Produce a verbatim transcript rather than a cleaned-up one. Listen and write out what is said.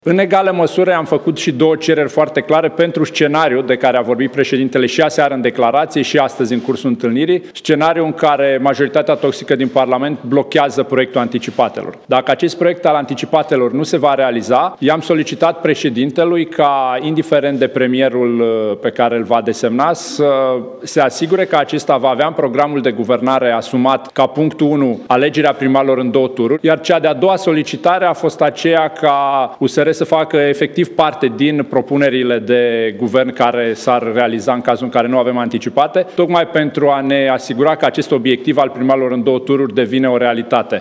În egală măsură am făcut și două cereri foarte clare pentru scenariul de care a vorbit președintele și aseară în declarație și astăzi în cursul întâlnirii, scenariul în care majoritatea toxică din Parlament blochează proiectul anticipatelor. Dacă acest proiect al anticipatelor nu se va realiza, i-am solicitat președintelui ca, indiferent de premierul pe care îl va desemna, să se asigure că acesta va avea în programul de guvernare asumat ca punctul unu alegerea primarilor în două tururi, iar cea de-a doua solicitare a fost aceea ca U S R să facă efectiv parte din propunerile de guvern care s-ar realiza în cazul în care nu avem anticipate, tocmai pentru a ne asigura că acest obiectiv al primarilor în două tururi devine o realitate.